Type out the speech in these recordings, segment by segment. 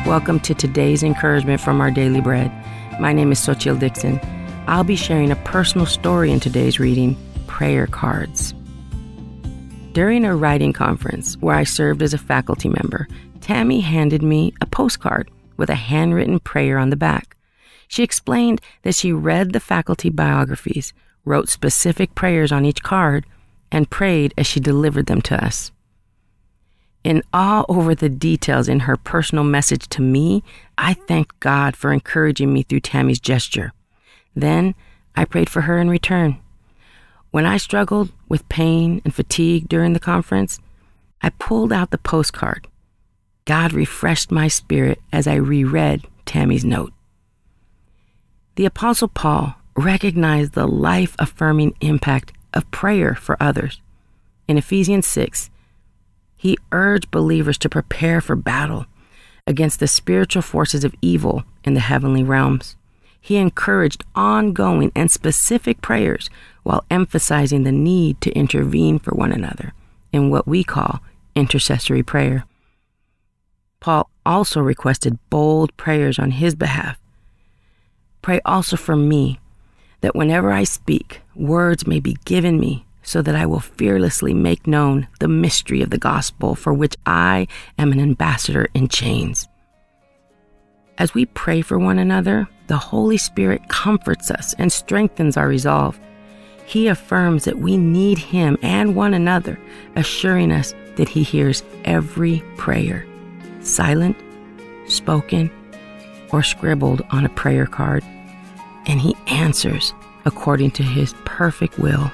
Welcome to today's encouragement from Our Daily Bread. My name is Xochitl Dixon. I'll be sharing a personal story in today's reading, Prayer Cards. During a writing conference where I served as a faculty member, Tammy handed me a postcard with a handwritten prayer on the back. She explained that she read the faculty biographies, wrote specific prayers on each card, and prayed as she delivered them to us. In awe over the details in her personal message to me, I thanked God for encouraging me through Tammy's gesture. Then I prayed for her in return. When I struggled with pain and fatigue during the conference, I pulled out the postcard. God refreshed my spirit as I reread Tammy's note. The Apostle Paul recognized the life-affirming impact of prayer for others. In Ephesians 6, he urged believers to prepare for battle against the spiritual forces of evil in the heavenly realms. He encouraged ongoing and specific prayers while emphasizing the need to intervene for one another in what we call intercessory prayer. Paul also requested bold prayers on his behalf. Pray also for me that whenever I speak, words may be given me so that I will fearlessly make known the mystery of the gospel for which I am an ambassador in chains. As we pray for one another, the Holy Spirit comforts us and strengthens our resolve. He affirms that we need Him and one another, assuring us that He hears every prayer, silent, spoken, or scribbled on a prayer card, and He answers according to His perfect will.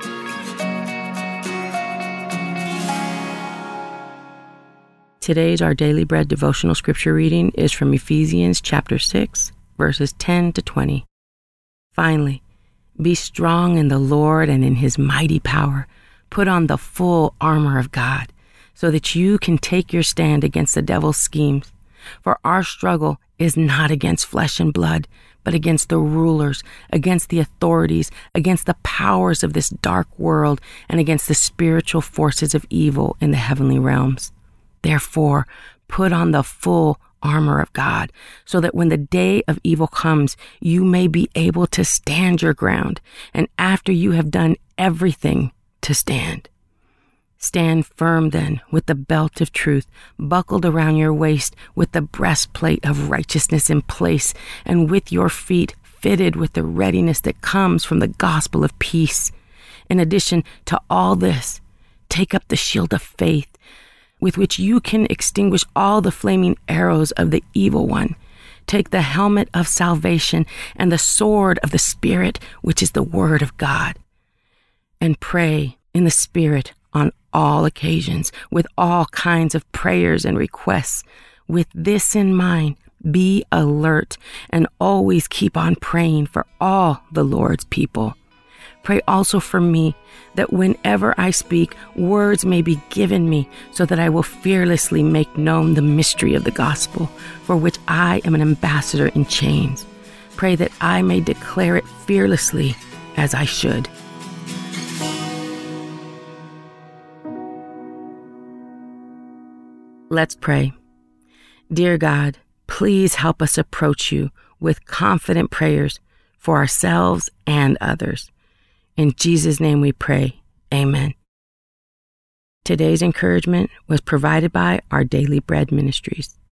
Today's Our Daily Bread devotional scripture reading is from Ephesians chapter 6, verses 10 to 20. Finally, be strong in the Lord and in His mighty power. Put on the full armor of God so that you can take your stand against the devil's schemes. For our struggle is not against flesh and blood, but against the rulers, against the authorities, against the powers of this dark world, and against the spiritual forces of evil in the heavenly realms. Therefore, put on the full armor of God, so that when the day of evil comes, you may be able to stand your ground, and after you have done everything, to stand. Stand firm then, with the belt of truth buckled around your waist, with the breastplate of righteousness in place, and with your feet fitted with the readiness that comes from the gospel of peace. In addition to all this, take up the shield of faith, with which you can extinguish all the flaming arrows of the evil one. Take the helmet of salvation and the sword of the Spirit, which is the word of God. And pray in the Spirit on all occasions, with all kinds of prayers and requests. With this in mind, be alert and always keep on praying for all the Lord's people. Pray also for me, that whenever I speak, words may be given me, so that I will fearlessly make known the mystery of the gospel, for which I am an ambassador in chains. Pray that I may declare it fearlessly as I should. Let's pray. Dear God, please help us approach you with confident prayers for ourselves and others. In Jesus' name we pray. Amen. Today's encouragement was provided by Our Daily Bread Ministries.